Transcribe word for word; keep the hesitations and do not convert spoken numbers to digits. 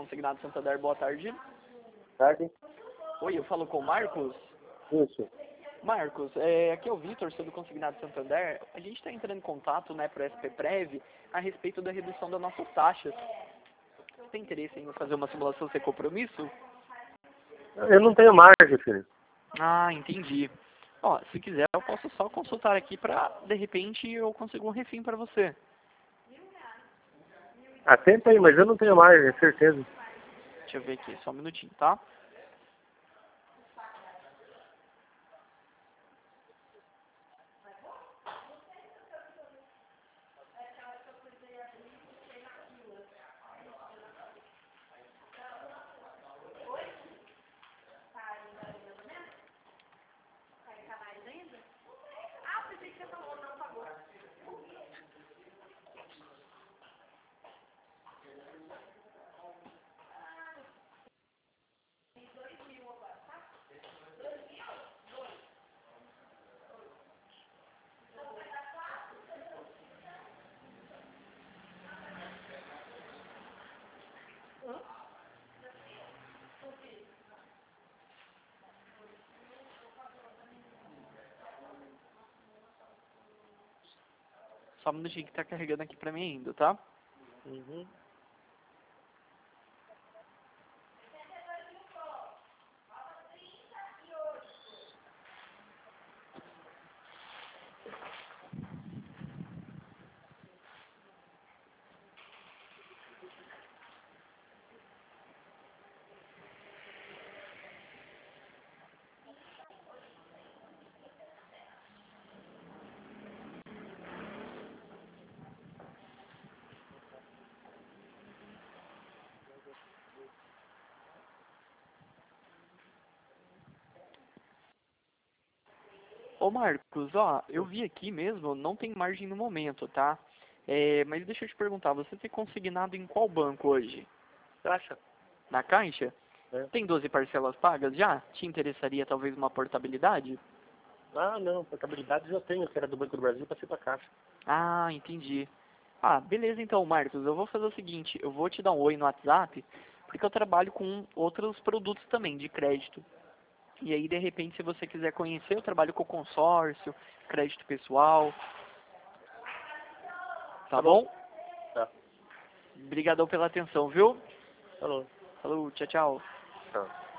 Consignado Santander, boa tarde. Tarde. Oi, eu falo com o Marcos. Isso. Marcos, é, aqui é o Vitor, sou do Consignado Santander. A gente está entrando em contato, né, para a S P Prev a respeito da redução das nossas taxas. Você tem interesse em fazer uma simulação sem compromisso? Eu não tenho margem, filho. Ah, entendi. Ó, se quiser eu posso só consultar aqui para, de repente, eu consigo um refim para você. Ah, tenta aí, mas eu não tenho margem, é certeza. Deixa eu ver aqui, só um minutinho, tá? Só um minutinho que tá carregando aqui pra mim ainda, tá? Uhum. Ô Marcos, ó, eu vi aqui mesmo, não tem margem no momento, tá? É, mas deixa eu te perguntar, você tem consignado em qual banco hoje? Caixa? Na Caixa? É. Tem doze parcelas pagas já? Te interessaria talvez uma portabilidade? Ah, não, portabilidade já tenho, que era do Banco do Brasil, passei pra Caixa. Ah, entendi. Ah, beleza então, Marcos, eu vou fazer o seguinte, eu vou te dar um oi no WhatsApp, porque eu trabalho com outros produtos também de crédito. E aí, de repente, se você quiser conhecer, eu trabalho com consórcio, crédito pessoal. Tá, Tá bom? bom? Tá. Obrigadão pela atenção, viu? Falou. Falou, tchau, tchau. Tchau.